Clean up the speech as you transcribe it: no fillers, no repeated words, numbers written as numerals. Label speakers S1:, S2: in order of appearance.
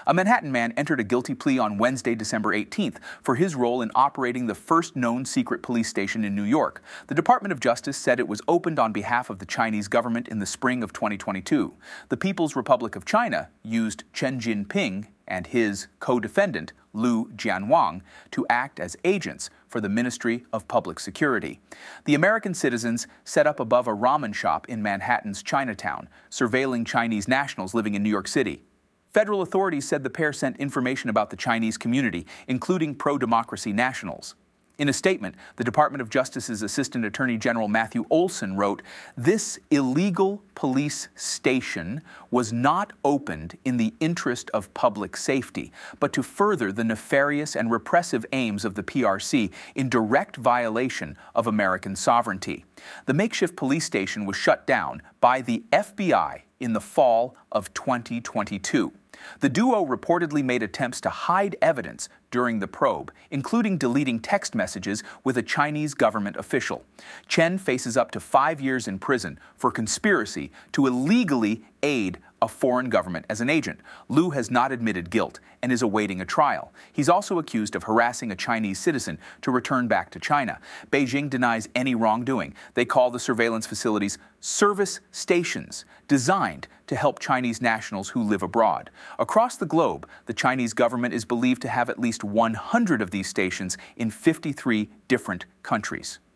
S1: A Manhattan man entered a guilty plea on Wednesday, December 18th, for his role in operating the first known secret police station in New York. The Department of Justice said it was opened on behalf of the Chinese government in the spring of 2022. The People's Republic of China used Chen Jinping and his co-defendant, Liu Jianwang, to act as agents for the Ministry of Public Security. The American citizens set up above a ramen shop in Manhattan's Chinatown, surveilling Chinese nationals living in New York City. Federal authorities said the pair sent information about the Chinese community, including pro-democracy nationals. In a statement, the Department of Justice's Assistant Attorney General Matthew Olsen wrote, "This illegal police station was not opened in the interest of public safety, but to further the nefarious and repressive aims of the PRC in direct violation of American sovereignty." The makeshift police station was shut down by the FBI in the fall of 2022. The duo reportedly made attempts to hide evidence during the probe, including deleting text messages with a Chinese government official. Chen faces up to 5 years in prison for conspiracy to illegally aid a foreign government as an agent. Liu has not admitted guilt and is awaiting a trial. He's also accused of harassing a Chinese citizen to return back to China. Beijing denies any wrongdoing. They call the surveillance facilities service stations designed to help Chinese nationals who live abroad. Across the globe, the Chinese government is believed to have at least 100 of these stations in 53 different countries.